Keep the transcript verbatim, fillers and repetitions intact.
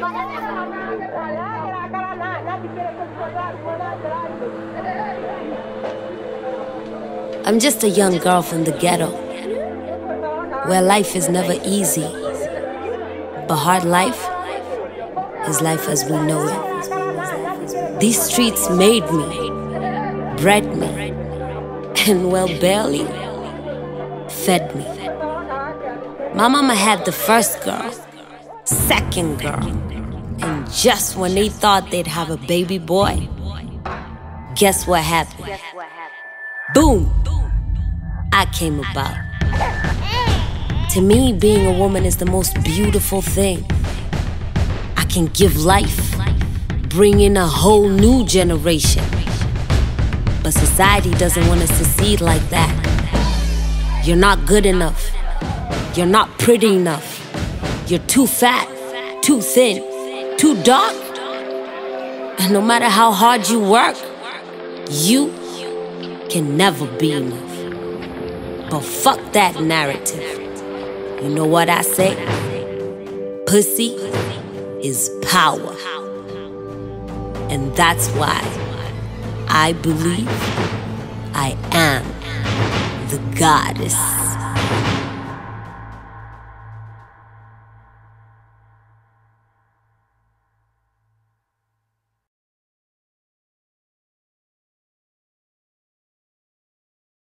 I'm just a young girl from the ghetto, where life is never easy, but hard life is life as we know it. These streets made me, bred me, and well, barely fed me. My mama had the first girl, second girl, and just when they thought they'd have a baby boy, guess what happened? Boom! I came about. To me, being a woman is the most beautiful thing. I can give life, bring in a whole new generation. But society doesn't want us to see it like that. You're not good enough. You're not pretty enough. You're too fat, too thin, too dark. And no matter how hard you work, you can never be enough. But fuck that narrative. You know what I say? Pussy is power. And that's why I believe I am the goddess.